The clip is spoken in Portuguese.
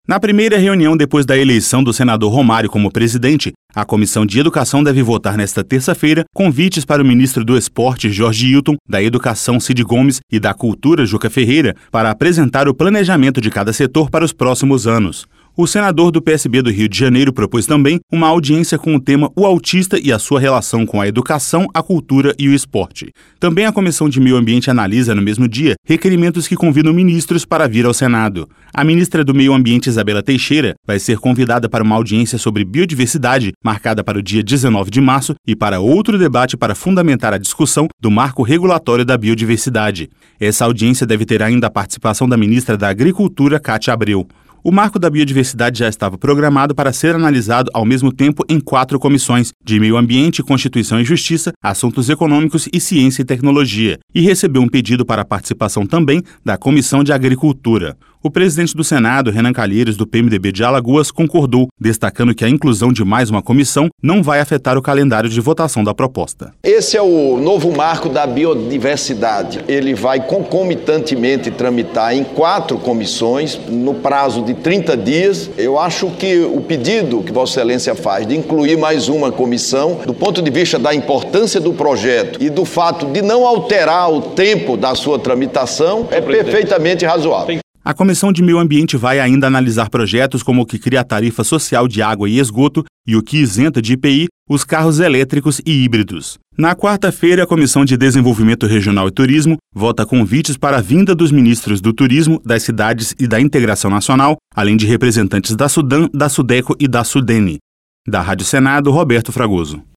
Na primeira reunião depois da eleição do senador Romário como presidente, a Comissão de Educação deve votar nesta terça-feira convites para o ministro do Esporte, Jorge Hilton, da Educação, Cid Gomes, e da Cultura, Juca Ferreira, para apresentar o planejamento de cada setor para os próximos anos. O senador do PSB do Rio de Janeiro propôs também uma audiência com o tema O Autista e a sua relação com a educação, a cultura e o esporte. Também a Comissão de Meio Ambiente analisa no mesmo dia requerimentos que convidam ministros para vir ao Senado. A ministra do Meio Ambiente, Isabela Teixeira, vai ser convidada para uma audiência sobre biodiversidade, marcada para o dia 19 de março, e para outro debate para fundamentar a discussão do marco regulatório da biodiversidade. Essa audiência deve ter ainda a participação da ministra da Agricultura, Cátia Abreu. O marco da biodiversidade já estava programado para ser analisado ao mesmo tempo em 4 comissões, de Meio Ambiente, Constituição e Justiça, Assuntos Econômicos e Ciência e Tecnologia, e recebeu um pedido para a participação também da Comissão de Agricultura. O presidente do Senado, Renan Calheiros, do PMDB de Alagoas, concordou, destacando que a inclusão de mais uma comissão não vai afetar o calendário de votação da proposta. Esse é o novo marco da biodiversidade. Ele vai concomitantemente tramitar em 4 comissões, no prazo de 30 dias. Eu acho que o pedido que Vossa Excelência faz de incluir mais uma comissão, do ponto de vista da importância do projeto e do fato de não alterar o tempo da sua tramitação, é perfeitamente razoável. A Comissão de Meio Ambiente vai ainda analisar projetos como o que cria a tarifa social de água e esgoto e o que isenta de IPI os carros elétricos e híbridos. Na quarta-feira, a Comissão de Desenvolvimento Regional e Turismo vota convites para a vinda dos ministros do Turismo, das Cidades e da Integração Nacional, além de representantes da Sudan, da Sudeco e da Sudene. Da Rádio Senado, Roberto Fragoso.